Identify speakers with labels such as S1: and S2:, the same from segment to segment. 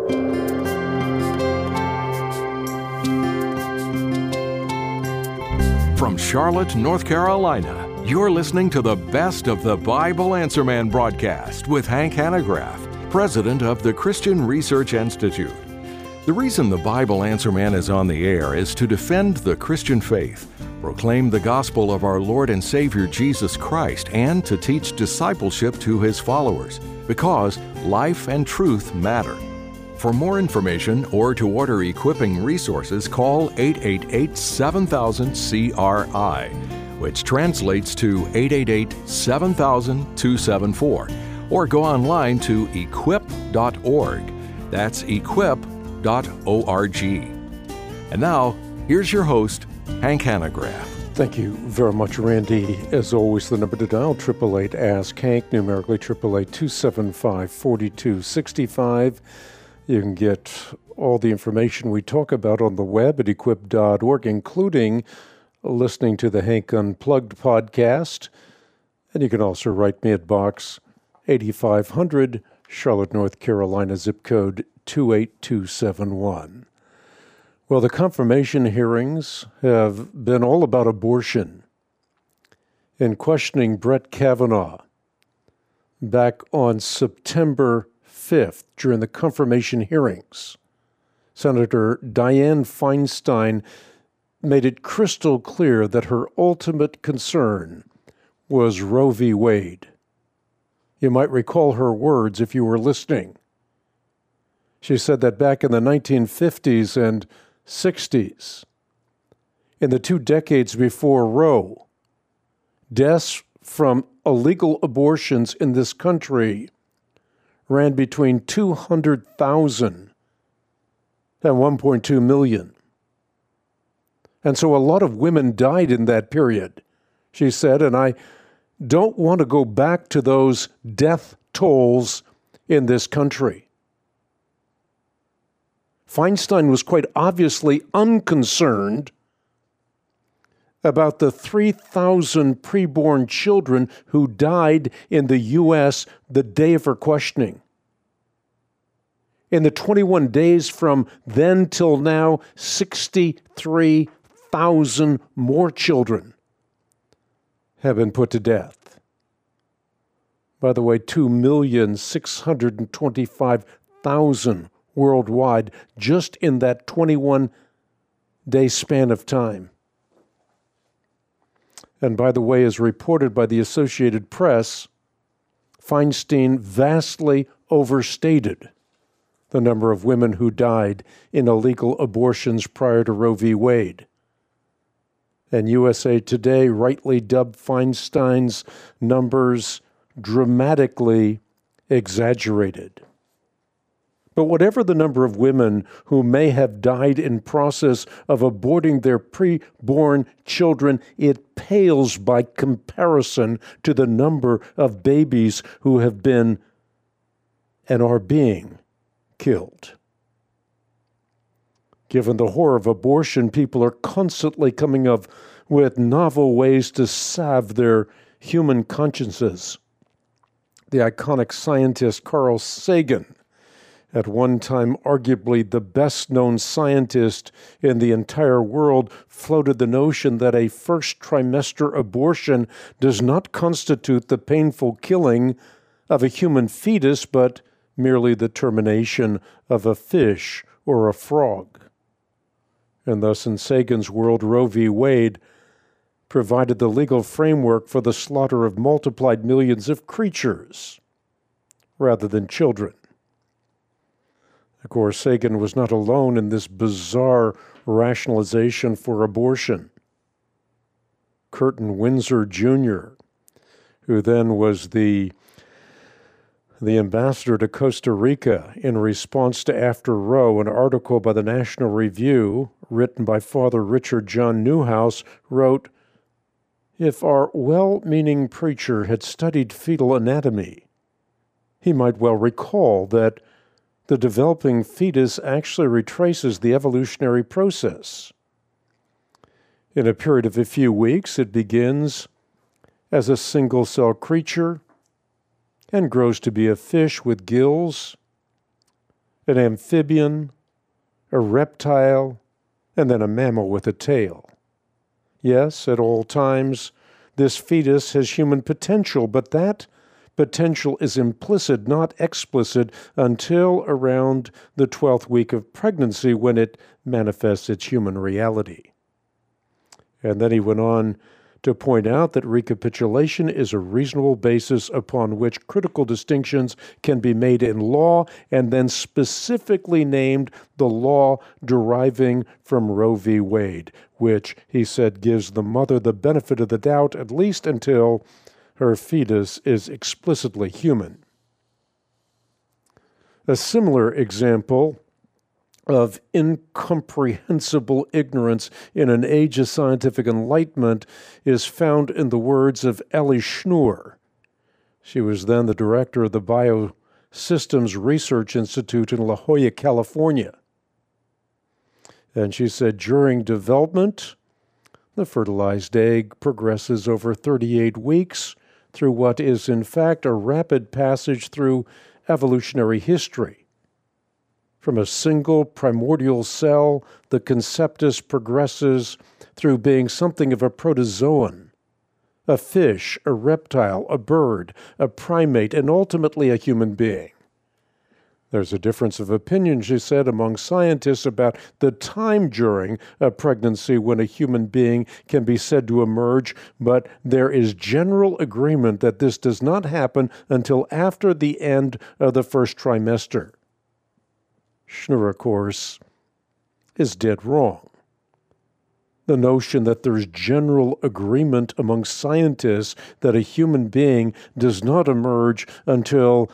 S1: From Charlotte, North Carolina, you're listening to the Best of the Bible Answer Man broadcast with Hank Hanegraaff, president of the Christian Research Institute. The reason the Bible Answer Man is on the air is to defend the Christian faith, proclaim the gospel of our Lord and Savior Jesus Christ, and to teach discipleship to His followers, because life and truth matter. For more information or to order equipping resources, call 888-7000-CRI, which translates to 888-7000-274, or go online to equip.org. That's equip.org. And now, here's your host, Hank Hanegraaff.
S2: Thank you very much, Randy. As always, the number to dial, 888-ASK-HANK, numerically 888-275-4265. You can get all the information we talk about on the web at equip.org, including listening to the Hank Unplugged podcast. And you can also write me at Box 8500, Charlotte, North Carolina, zip code 28271. Well, the confirmation hearings have been all about abortion. In questioning Brett Kavanaugh back on September 5th, during the confirmation hearings, Senator Dianne Feinstein made it crystal clear that her ultimate concern was Roe v. Wade. You might recall her words if you were listening. She said that back in the 1950s and 60s, in the 2 decades before Roe, deaths from illegal abortions in this country ran between 200,000 and 1.2 million. And so a lot of women died in that period, she said, and I don't want to go back to those death tolls in this country. Feinstein was quite obviously unconcerned about the 3,000 preborn children who died in the U.S. the day of her questioning. In the 21 days from then till now, 63,000 more children have been put to death. By the way, 2,625,000 worldwide just in that 21-day span of time. And by the way, as reported by the Associated Press, Feinstein vastly overstated the number of women who died in illegal abortions prior to Roe v. Wade. And USA Today rightly dubbed Feinstein's numbers dramatically exaggerated. But whatever the number of women who may have died in process of aborting their preborn children, it pales by comparison to the number of babies who have been and are being killed. Given the horror of abortion, people are constantly coming up with novel ways to salve their human consciences. The iconic scientist Carl Sagan, at one time arguably the best-known scientist in the entire world, floated the notion that a first trimester abortion does not constitute the painful killing of a human fetus, but merely the termination of a fish or a frog. And thus, in Sagan's world, Roe v. Wade provided the legal framework for the slaughter of multiplied millions of creatures rather than children. Of course, Sagan was not alone in this bizarre rationalization for abortion. Curtin Windsor Jr., who then was the ambassador to Costa Rica in response to After Roe, an article by the National Review written by Father Richard John Newhouse, wrote, "If our well-meaning preacher had studied fetal anatomy, he might well recall that the developing fetus actually retraces the evolutionary process. In a period of a few weeks, it begins as a single-cell creature and grows to be a fish with gills, an amphibian, a reptile, and then a mammal with a tail. Yes, at all times, this fetus has human potential, but that potential is implicit, not explicit, until around the 12th week of pregnancy when it manifests its human reality. And then he went on to point out that recapitulation is a reasonable basis upon which critical distinctions can be made in law, and then specifically named the law deriving from Roe v. Wade, which, he said, gives the mother the benefit of the doubt, at least until her fetus is explicitly human. A similar example of incomprehensible ignorance in an age of scientific enlightenment is found in the words of Ellie Schnur. She was then the director of the Biosystems Research Institute in La Jolla, California. And she said, during development, the fertilized egg progresses over 38 weeks through what is in fact a rapid passage through evolutionary history. From a single primordial cell, the conceptus progresses through being something of a protozoan, a fish, a reptile, a bird, a primate, and ultimately a human being. There's a difference of opinion, she said, among scientists about the time during a pregnancy when a human being can be said to emerge, but there is general agreement that this does not happen until after the end of the first trimester. Schnur, of course, is dead wrong. The notion that there's general agreement among scientists that a human being does not emerge until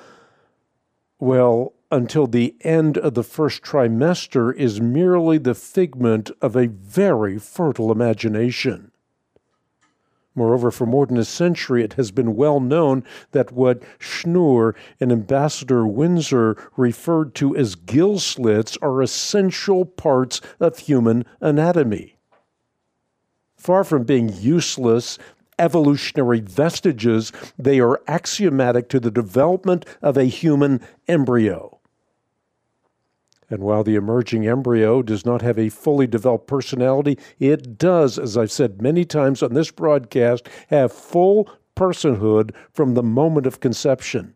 S2: the end of the first trimester is merely the figment of a very fertile imagination. Moreover, for more than a century, it has been well known that what Schnur and Ambassador Windsor referred to as gill slits are essential parts of human anatomy. Far from being useless evolutionary vestiges, they are axiomatic to the development of a human embryo. And while the emerging embryo does not have a fully developed personality, it does, as I've said many times on this broadcast, have full personhood from the moment of conception.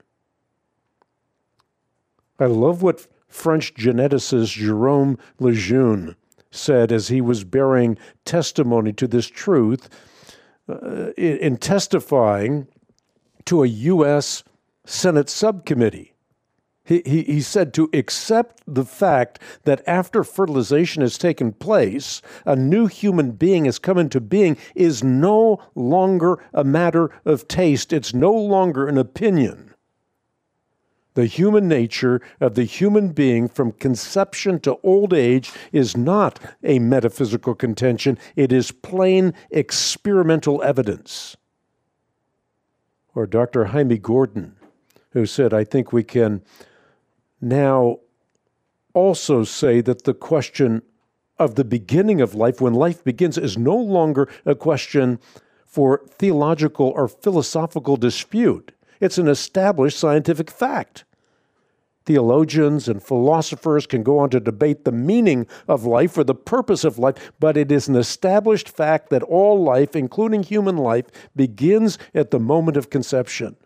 S2: I love what French geneticist Jerome Lejeune said as he was bearing testimony to this truth in testifying to a U.S. Senate subcommittee. He said to accept the fact that after fertilization has taken place, a new human being has come into being is no longer a matter of taste. It's no longer an opinion. The human nature of the human being from conception to old age is not a metaphysical contention. It is plain experimental evidence. Or Dr. Jaime Gordon, who said, I think we can now also say that the question of the beginning of life, when life begins, is no longer a question for theological or philosophical dispute. It's an established scientific fact. Theologians and philosophers can go on to debate the meaning of life or the purpose of life, but it is an established fact that all life, including human life, begins at the moment of conception.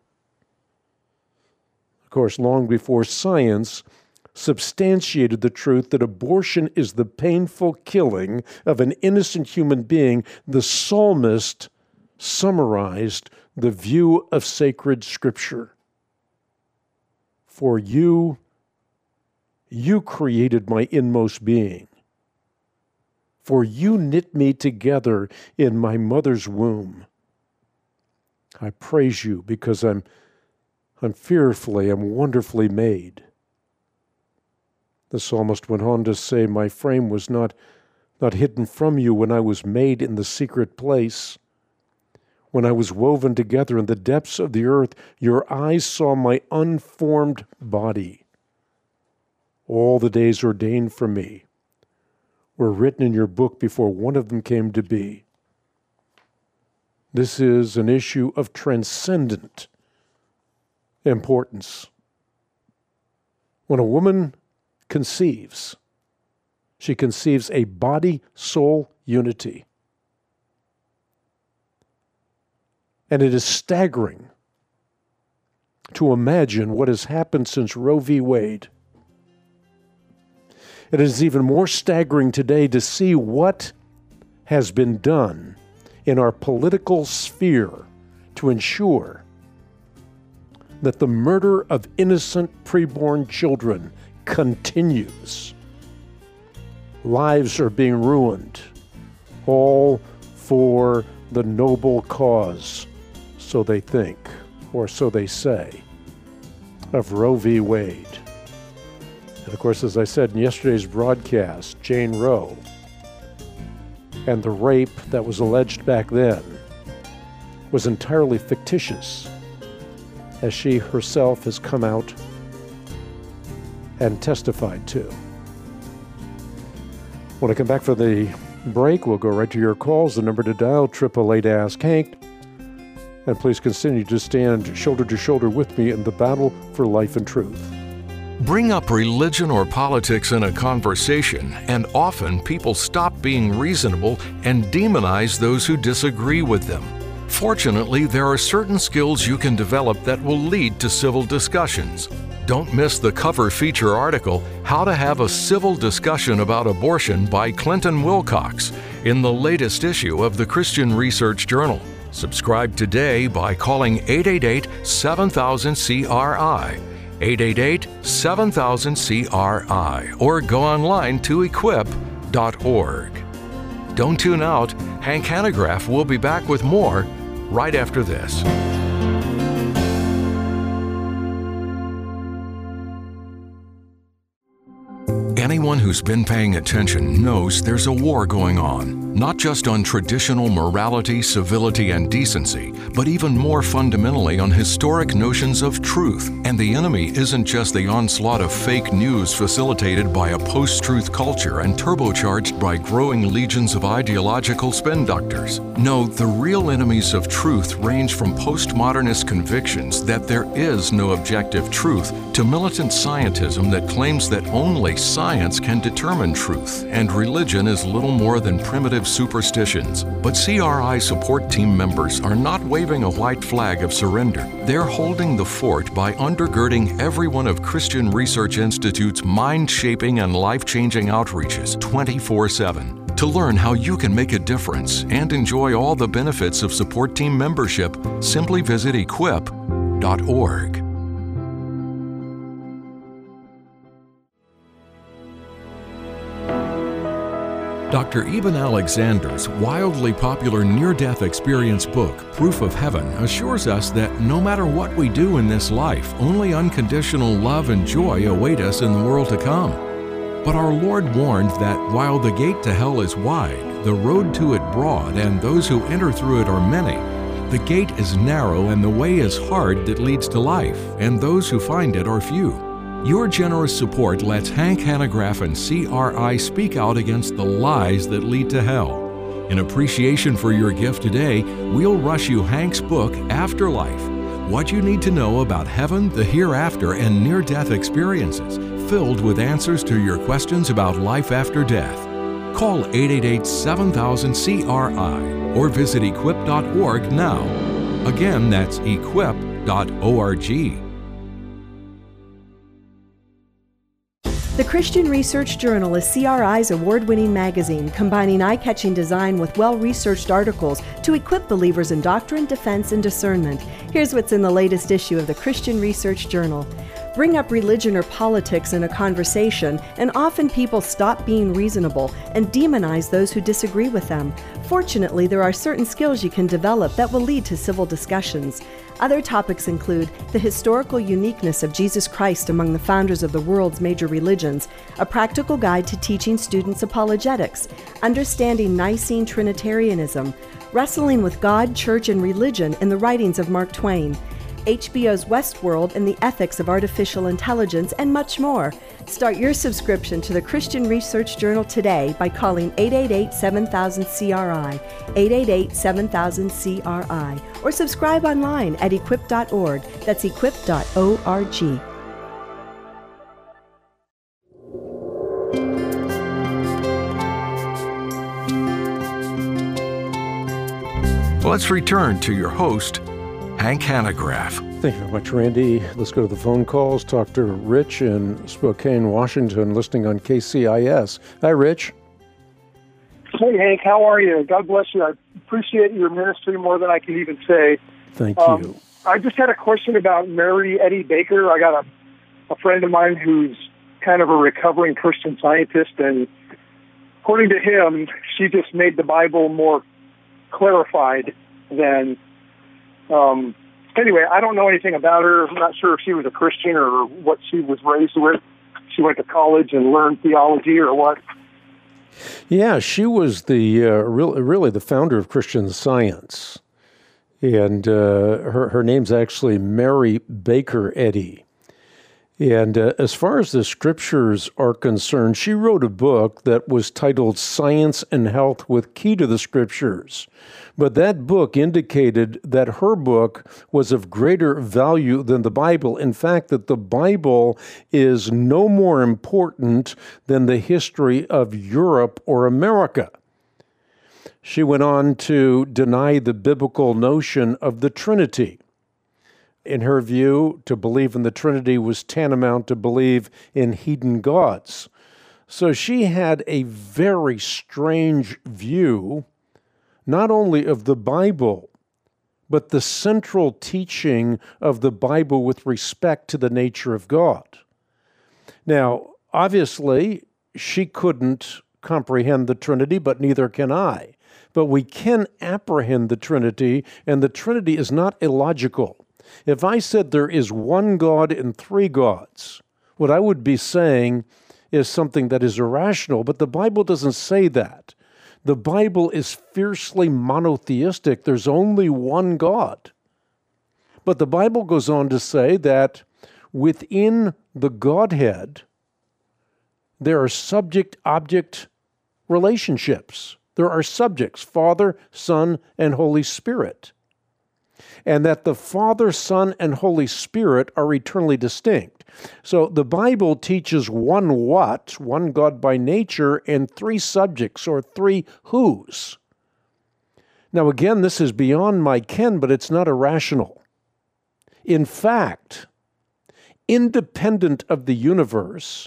S2: Of course, long before science substantiated the truth that abortion is the painful killing of an innocent human being, the psalmist summarized the view of sacred Scripture. For you created my inmost being. For you knit me together in my mother's womb. I praise you because I'm fearfully, I'm wonderfully made. The psalmist went on to say, my frame was not hidden from you when I was made in the secret place. When I was woven together in the depths of the earth, your eyes saw my unformed body. All the days ordained for me were written in your book before one of them came to be. This is an issue of transcendent importance. When a woman conceives. She conceives a body-soul unity. And it is staggering to imagine what has happened since Roe v. Wade. It is even more staggering today to see what has been done in our political sphere to ensure that the murder of innocent preborn children continues. Lives are being ruined, all for the noble cause, so they think, or so they say, of Roe v. Wade. And of course, as I said in yesterday's broadcast, Jane Roe and the rape that was alleged back then was entirely fictitious, as she herself has come out and testified to. When I come back for the break, we'll go right to your calls. The number to dial, 888-ASK-HANK. And please continue to stand shoulder to shoulder with me in the battle for life and truth.
S1: Bring up religion or politics in a conversation, and often people stop being reasonable and demonize those who disagree with them. Fortunately, there are certain skills you can develop that will lead to civil discussions. Don't miss the cover feature article, How to Have a Civil Discussion About Abortion by Clinton Wilcox, in the latest issue of the Christian Research Journal. Subscribe today by calling 888-7000-CRI, 888-7000-CRI, or go online to equip.org. Don't tune out. Hank Hanegraaff will be back with more right after this. Anyone who's been paying attention knows there's a war going on, not just on traditional morality, civility, and decency, but even more fundamentally on historic notions of truth. And the enemy isn't just the onslaught of fake news facilitated by a post-truth culture and turbocharged by growing legions of ideological spin doctors. No, the real enemies of truth range from postmodernist convictions that there is no objective truth to militant scientism that claims that only science can determine truth, and religion is little more than primitive superstitions. But CRI support team members are not waving a white flag of surrender. They're holding the fort by undergirding every one of Christian Research Institute's mind-shaping and life-changing outreaches 24/7. To learn how you can make a difference and enjoy all the benefits of support team membership, simply visit equip.org. Dr. Eben Alexander's wildly popular near-death experience book, Proof of Heaven, assures us that no matter what we do in this life, only unconditional love and joy await us in the world to come. But our Lord warned that while the gate to hell is wide, the road to it broad, and those who enter through it are many, the gate is narrow and the way is hard that leads to life, and those who find it are few. Your generous support lets Hank Hanegraaff and CRI speak out against the lies that lead to hell. In appreciation for your gift today, we'll rush you Hank's book, Afterlife: What You Need to Know About Heaven, the Hereafter, and Near-Death Experiences, filled with answers to your questions about life after death. Call 888-7000-CRI or visit equip.org now. Again, that's equip.org.
S3: The Christian Research Journal is CRI's award-winning magazine, combining eye-catching design with well-researched articles to equip believers in doctrine, defense, and discernment. Here's what's in the latest issue of the Christian Research Journal. Bring up religion or politics in a conversation, and often people stop being reasonable and demonize those who disagree with them. Fortunately, there are certain skills you can develop that will lead to civil discussions. Other topics include the historical uniqueness of Jesus Christ among the founders of the world's major religions, a practical guide to teaching students apologetics, understanding Nicene Trinitarianism, wrestling with God, church, and religion in the writings of Mark Twain, HBO's Westworld and the ethics of artificial intelligence, and much more. Start your subscription to the Christian Research Journal today by calling 888-7000-CRI, 888-7000-CRI, or subscribe online at equip.org. That's equip.org.
S1: Let's return to your host, Hank Hanegraaff.
S2: Thank you very much, Randy. Let's go to the phone calls. Talk to Rich in Spokane, Washington, listening on KCIS. Hi, Rich.
S4: Hey, Hank, how are you? God bless you. I appreciate your ministry more than I can even say.
S2: Thank you.
S4: I just had a question about Mary Eddy Baker. I got a friend of mine who's kind of a recovering Christian Scientist, and according to him, she just made the Bible more clarified than... Anyway, I don't know anything about her. I'm not sure if she was a Christian or what she was raised with. She went to college and learned theology or what.
S2: Yeah, she was the really the founder of Christian Science. And her name's actually Mary Baker Eddy. And as far as the scriptures are concerned, she wrote a book that was titled Science and Health with Key to the Scriptures. But that book indicated that her book was of greater value than the Bible. In fact, that the Bible is no more important than the history of Europe or America. She went on to deny the biblical notion of the Trinity. In her view, to believe in the Trinity was tantamount to believe in heathen gods. So she had a very strange view, not only of the Bible, but the central teaching of the Bible with respect to the nature of God. Now, obviously, she couldn't comprehend the Trinity, but neither can I. But we can apprehend the Trinity, and the Trinity is not illogical. If I said there is one God and three gods, what I would be saying is something that is irrational, but the Bible doesn't say that. The Bible is fiercely monotheistic. There's only one God. But the Bible goes on to say that within the Godhead, there are subject-object relationships. There are subjects, Father, Son, and Holy Spirit. And that the Father, Son, and Holy Spirit are eternally distinct. So the Bible teaches one what, one God by nature, and three subjects, or three whos. Now again, this is beyond my ken, but it's not irrational. In fact, independent of the universe,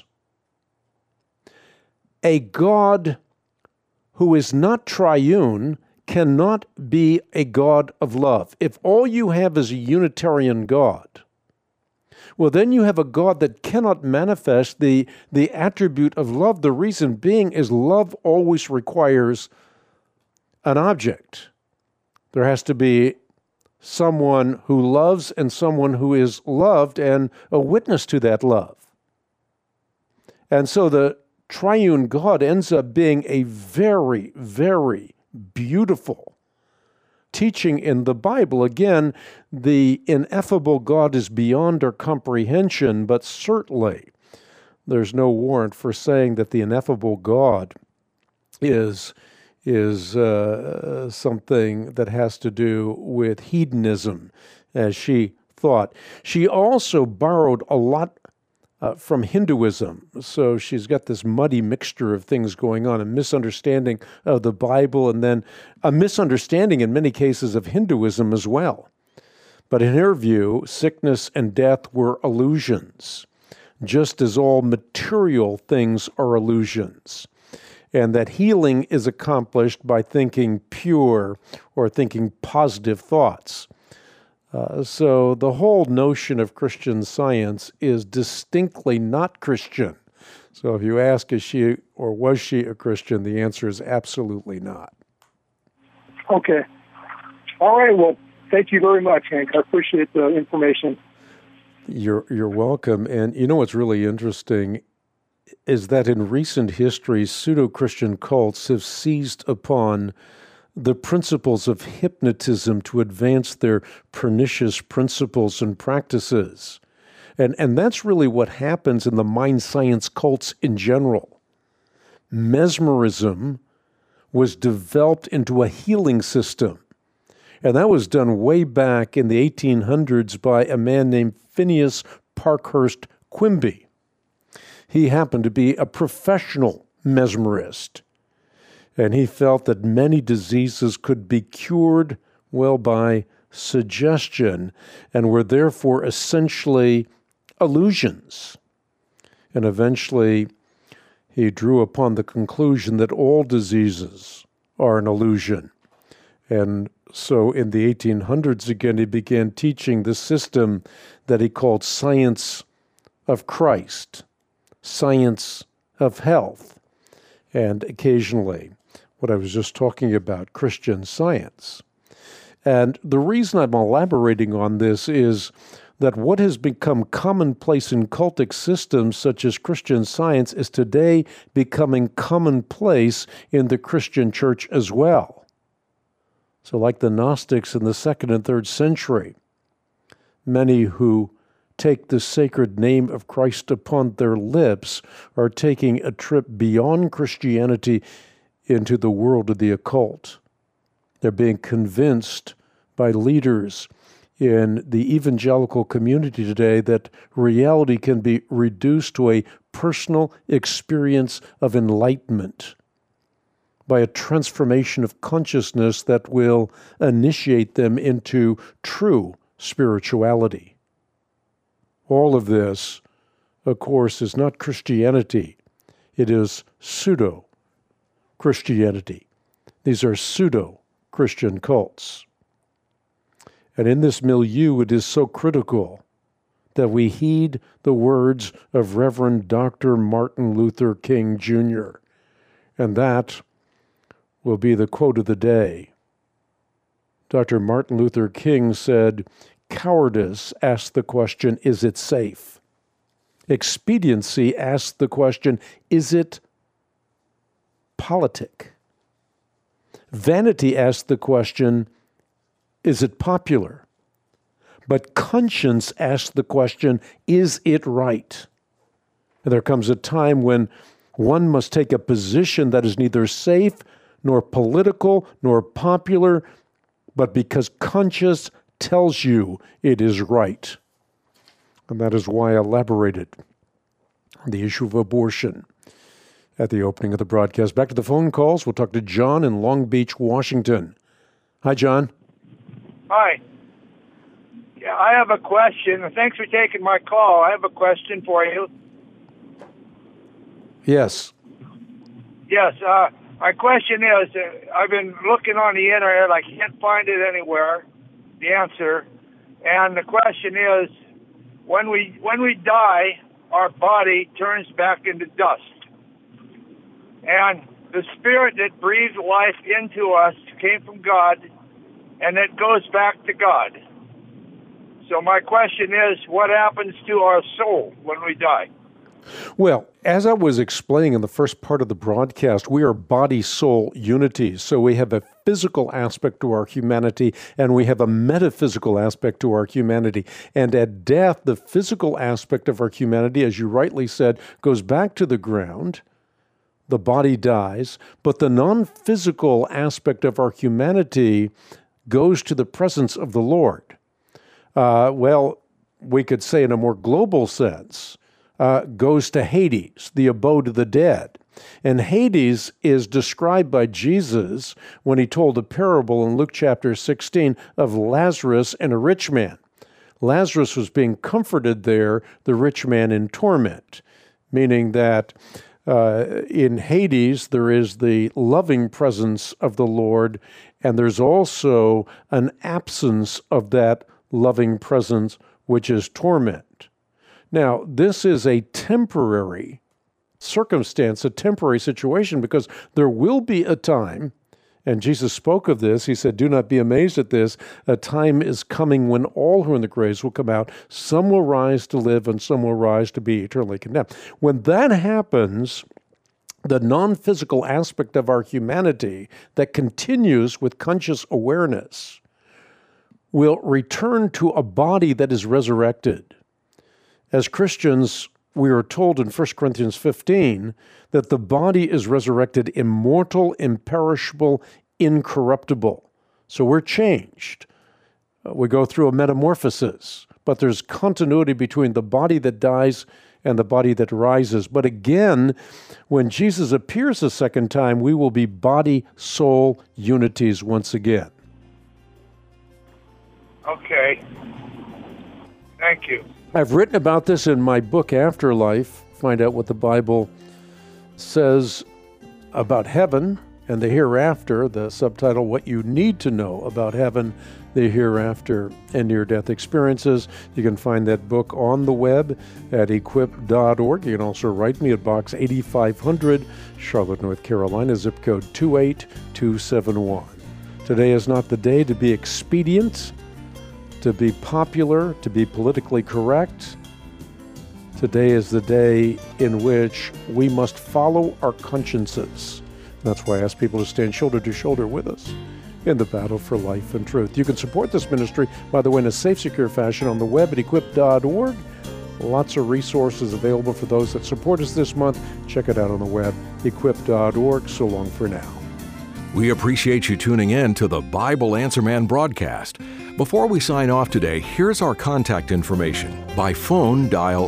S2: a God who is not triune cannot be a God of love. If all you have is a Unitarian God, well, then you have a God that cannot manifest the attribute of love. The reason being is love always requires an object. There has to be someone who loves and someone who is loved and a witness to that love. And so the triune God ends up being a very, very beautiful teaching in the Bible. Again, the ineffable God is beyond our comprehension, but certainly there's no warrant for saying that the ineffable God is something that has to do with hedonism, as she thought. She also borrowed a lot from Hinduism. So she's got this muddy mixture of things going on, a misunderstanding of the Bible, and then a misunderstanding in many cases of Hinduism as well. But in her view, sickness and death were illusions, just as all material things are illusions, and that healing is accomplished by thinking pure or thinking positive thoughts. So the whole notion of Christian Science is distinctly not Christian. So if you ask, is she or was she a Christian, the answer is absolutely not.
S4: Okay. All right. Well, thank you very much, Hank. I appreciate the information.
S2: You're welcome. And you know what's really interesting is that in recent history, pseudo-Christian cults have seized upon the principles of hypnotism to advance their pernicious principles and practices. And that's really what happens in the mind science cults in general. Mesmerism was developed into a healing system. And that was done way back in the 1800s by a man named Phineas Parkhurst Quimby. He happened to be a professional mesmerist, and he felt that many diseases could be cured, well, by suggestion, and were therefore essentially illusions. And eventually, he drew upon the conclusion that all diseases are an illusion. And so in the 1800s, again, he began teaching the system that he called science of Christ, science of health, and occasionally what I was just talking about, Christian Science. And the reason I'm elaborating on this is that what has become commonplace in cultic systems such as Christian Science is today becoming commonplace in the Christian church as well. So like the Gnostics in the 2nd and 3rd century, many who take the sacred name of Christ upon their lips are taking a trip beyond Christianity into the world of the occult. They're being convinced by leaders in the evangelical community today that reality can be reduced to a personal experience of enlightenment by a transformation of consciousness that will initiate them into true spirituality. All of this, of course, is not Christianity. It is pseudo-Christianity. These are pseudo-Christian cults. And in this milieu, it is so critical that we heed the words of Reverend Dr. Martin Luther King Jr. And that will be the quote of the day. Dr. Martin Luther King said, "Cowardice asks the question, is it safe? Expediency asks the question, is it politic? Vanity asks the question, is it popular? But conscience asks the question, is it right?" And there comes a time when one must take a position that is neither safe nor political nor popular, but because conscience tells you it is right. And that is why I elaborated on the issue of abortion at the opening of the broadcast. Back to the phone calls. We'll talk to John in Long Beach, Washington. Hi, John.
S5: Hi. Yeah, I have a question. Thanks for taking my call. I have a question for you.
S2: Yes.
S5: Yes. My question is, I've been looking on the internet. I can't find it anywhere, the answer. And the question is, when we die, our body turns back into dust. And the spirit that breathed life into us came from God, and it goes back to God. So my question is, what happens to our soul when we die?
S2: Well, as I was explaining in the first part of the broadcast, we are body-soul unity. So we have a physical aspect to our humanity, and we have a metaphysical aspect to our humanity. And at death, the physical aspect of our humanity, as you rightly said, goes back to the ground. The body dies, but the non-physical aspect of our humanity goes to the presence of the Lord. Well, we could say in a more global sense, goes to Hades, the abode of the dead. And Hades is described by Jesus when he told a parable in Luke chapter 16 of Lazarus and a rich man. Lazarus was being comforted there, the rich man in torment, meaning that in Hades there is the loving presence of the Lord, and there's also an absence of that loving presence, which is torment. Now, this is a temporary circumstance, a temporary situation, because there will be a time, and Jesus spoke of this, he said, "Do not be amazed at this, a time is coming when all who are in the graves will come out. Some will rise to live, and some will rise to be eternally condemned." When that happens, the non-physical aspect of our humanity that continues with conscious awareness will return to a body that is resurrected. As Christians, we are told in 1 Corinthians 15 that the body is resurrected immortal, imperishable, incorruptible. So we're changed. We go through a metamorphosis, but there's continuity between the body that dies and the body that rises. But again, when Jesus appears a second time, we will be body-soul unities once again.
S5: Okay. Thank you.
S2: I've written about this in my book, Afterlife. Find out what the Bible says about heaven and the hereafter, the subtitle, What You Need to Know About Heaven, the Hereafter, and Near-Death Experiences. You can find that book on the web at equip.org. You can also write me at Box 8500, Charlotte, North Carolina, zip code 28271. Today is not the day to be expedient, to be popular, to be politically correct. Today is the day in which we must follow our consciences. That's why I ask people to stand shoulder to shoulder with us in the battle for life and truth. You can support this ministry, by the way, in a safe, secure fashion on the web at equip.org. Lots of resources available for those that support us this month. Check it out on the web, equip.org. So long for now.
S1: We appreciate you tuning in to the Bible Answer Man broadcast. Before we sign off today, here's our contact information. By phone, dial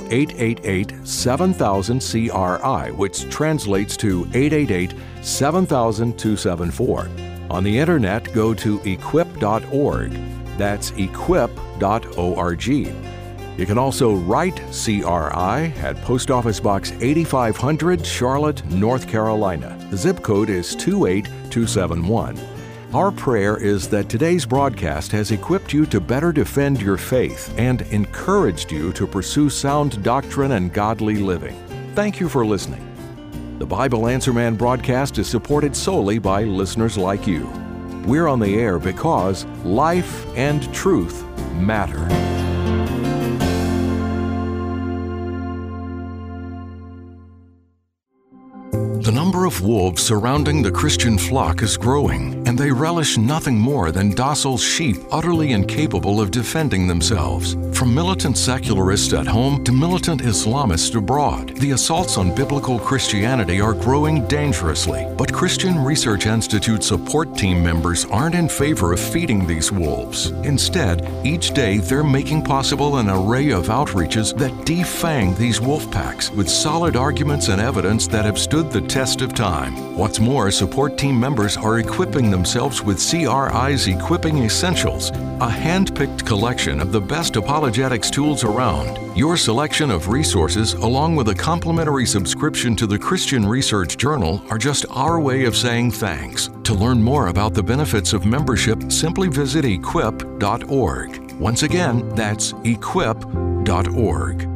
S1: 888-7000-CRI, which translates to 888-7000-274. On the internet, go to equip.org. That's equip.org. You can also write CRI at Post Office Box 8500, Charlotte, North Carolina. The zip code is 28271. Our prayer is that today's broadcast has equipped you to better defend your faith and encouraged you to pursue sound doctrine and godly living. Thank you for listening. The Bible Answer Man broadcast is supported solely by listeners like you. We're on the air because life and truth matter. The number of wolves surrounding the Christian flock is growing, and they relish nothing more than docile sheep utterly incapable of defending themselves. From militant secularists at home to militant Islamists abroad, the assaults on biblical Christianity are growing dangerously. But Christian Research Institute support team members aren't in favor of feeding these wolves. Instead, each day they're making possible an array of outreaches that defang these wolf packs with solid arguments and evidence that have stood the test of time. What's more, support team members are equipping themselves with CRI's Equipping Essentials, a hand-picked collection of the best apologetics tools around. Your selection of resources, along with a complimentary subscription to the Christian Research Journal, are just our way of saying thanks. To learn more about the benefits of membership, simply visit equip.org. Once again, that's equip.org.